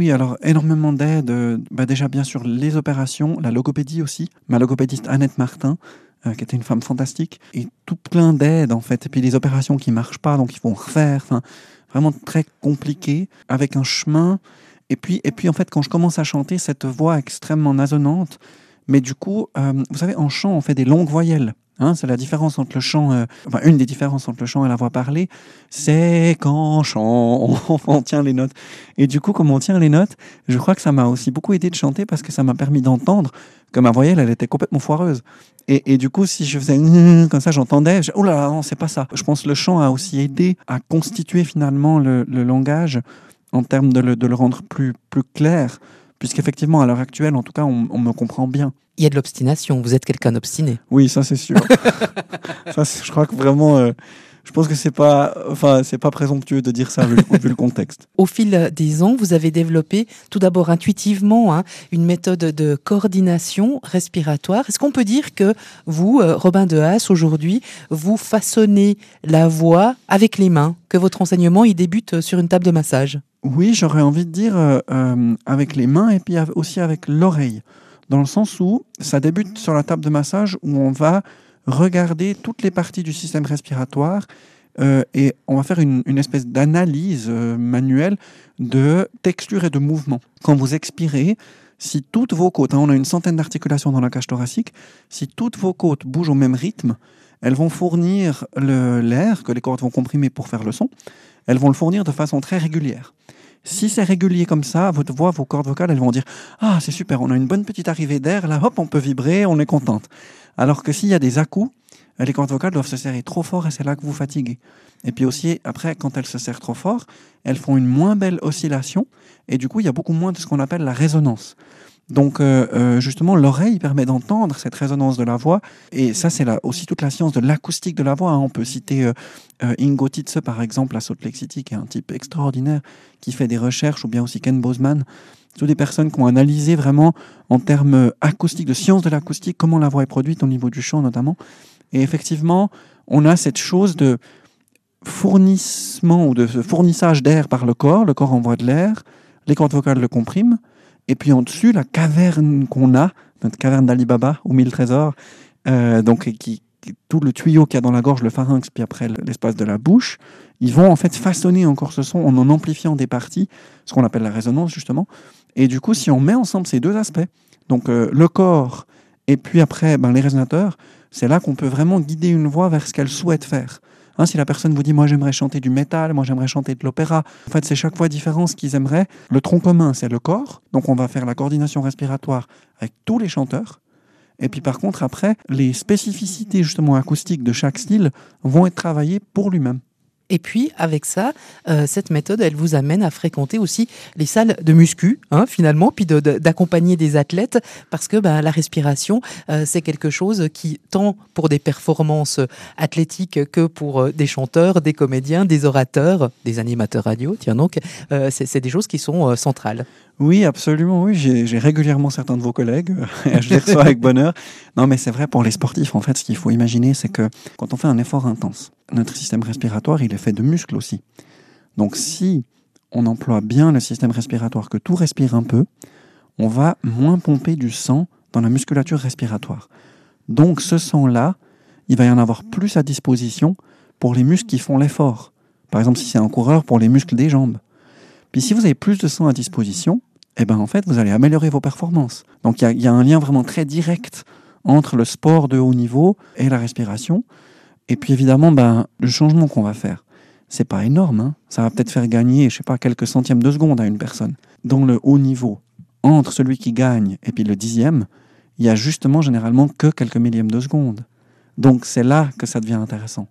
oui, alors énormément d'aide. Déjà, bien sûr, les opérations, la logopédie aussi. Ma logopédiste Annette Martin, qui était une femme fantastique, et tout plein d'aides en fait. Et puis les opérations qui marchent pas, donc il faut en refaire. Enfin, vraiment très compliqué, avec un chemin. Et puis en fait, quand je commence à chanter, cette voix extrêmement nasonnante, mais du coup, vous savez, en chant, on fait des longues voyelles. Hein, c'est la différence entre le chant, une des différences entre le chant et la voix parlée, c'est qu'en chant, on tient les notes. Et du coup, comme on tient les notes, je crois que ça m'a aussi beaucoup aidé de chanter parce que ça m'a permis d'entendre que ma voyelle, elle était complètement foireuse. Et du coup, si je faisais comme ça, j'entendais, oh là là, non, c'est pas ça. Je pense que le chant a aussi aidé à constituer finalement le langage en termes de le rendre plus clair, puisqu'effectivement, à l'heure actuelle, en tout cas, on me comprend bien. Il y a de l'obstination, vous êtes quelqu'un d'obstiné. Oui, ça c'est sûr. Je crois que vraiment, je pense que c'est pas présomptueux de dire ça vu le contexte. Au fil des ans, vous avez développé tout d'abord intuitivement une méthode de coordination respiratoire. Est-ce qu'on peut dire que vous, Robin de Haas, aujourd'hui, vous façonnez la voix avec les mains, que votre enseignement il débute sur une table de massage? Oui, j'aurais envie de dire avec les mains et puis aussi avec l'oreille. Dans le sens où ça débute sur la table de massage où on va regarder toutes les parties du système respiratoire et on va faire une espèce d'analyse manuelle de texture et de mouvement. Quand vous expirez, si toutes vos côtes, on a une centaine d'articulations dans la cage thoracique, si toutes vos côtes bougent au même rythme, elles vont fournir l'air que les cordes vont comprimer pour faire le son, elles vont le fournir de façon très régulière. Si c'est régulier comme ça, votre voix, vos cordes vocales, elles vont dire « Ah, c'est super, on a une bonne petite arrivée d'air, là, hop, on peut vibrer, on est contente. » Alors que s'il y a des à-coups, les cordes vocales doivent se serrer trop fort et c'est là que vous fatiguez. Et puis aussi, après, quand elles se serrent trop fort, elles font une moins belle oscillation et du coup, il y a beaucoup moins de ce qu'on appelle la résonance. Donc, justement, l'oreille permet d'entendre cette résonance de la voix. Et ça, c'est aussi toute la science de l'acoustique de la voix. Hein. On peut citer Ingo Titze, par exemple, à Salt Lake City, qui est un type extraordinaire, qui fait des recherches, ou bien aussi Ken Bozeman. Ce sont des personnes qui ont analysé vraiment, en termes acoustiques, de science de l'acoustique, comment la voix est produite au niveau du chant, notamment. Et effectivement, on a cette chose de fournissement ou de fournissage d'air par le corps. Le corps envoie de l'air, les cordes vocales le compriment. Et puis en dessus, la caverne qu'on a, notre caverne d'Ali Baba, aux 1000 trésors, tout le tuyau qu'il y a dans la gorge, le pharynx, puis après l'espace de la bouche, ils vont en fait façonner encore ce son en amplifiant des parties, ce qu'on appelle la résonance justement. Et du coup, si on met ensemble ces deux aspects, donc le corps et puis après les résonateurs, c'est là qu'on peut vraiment guider une voix vers ce qu'elle souhaite faire. Hein, si la personne vous dit « moi j'aimerais chanter du métal, moi j'aimerais chanter de l'opéra », en fait c'est chaque fois différent ce qu'ils aimeraient. Le tronc commun c'est le corps, donc on va faire la coordination respiratoire avec tous les chanteurs. Et puis par contre après, les spécificités justement acoustiques de chaque style vont être travaillées pour lui-même. Et puis, avec ça, cette méthode, elle vous amène à fréquenter aussi les salles de muscu, finalement, puis d'accompagner des athlètes, parce que la respiration, c'est quelque chose qui, tant pour des performances athlétiques que pour des chanteurs, des comédiens, des orateurs, des animateurs radio, c'est des choses qui sont centrales. Oui, absolument, oui. J'ai régulièrement certains de vos collègues, je les reçois avec bonheur. Non, mais c'est vrai, pour les sportifs, en fait, ce qu'il faut imaginer, c'est que quand on fait un effort intense, notre système respiratoire, il est fait de muscles aussi. Donc, si on emploie bien le système respiratoire, que tout respire un peu, on va moins pomper du sang dans la musculature respiratoire. Donc, ce sang-là, il va y en avoir plus à disposition pour les muscles qui font l'effort. Par exemple, si c'est un coureur, pour les muscles des jambes. Puis si vous avez plus de sang à disposition, en fait, vous allez améliorer vos performances. Donc il y a un lien vraiment très direct entre le sport de haut niveau et la respiration. Et puis évidemment, le changement qu'on va faire, c'est pas énorme. Hein. Ça va peut-être faire gagner, quelques centièmes de seconde à une personne. Dans le haut niveau, entre celui qui gagne et puis le 10e, il y a justement généralement que quelques millièmes de seconde. Donc c'est là que ça devient intéressant.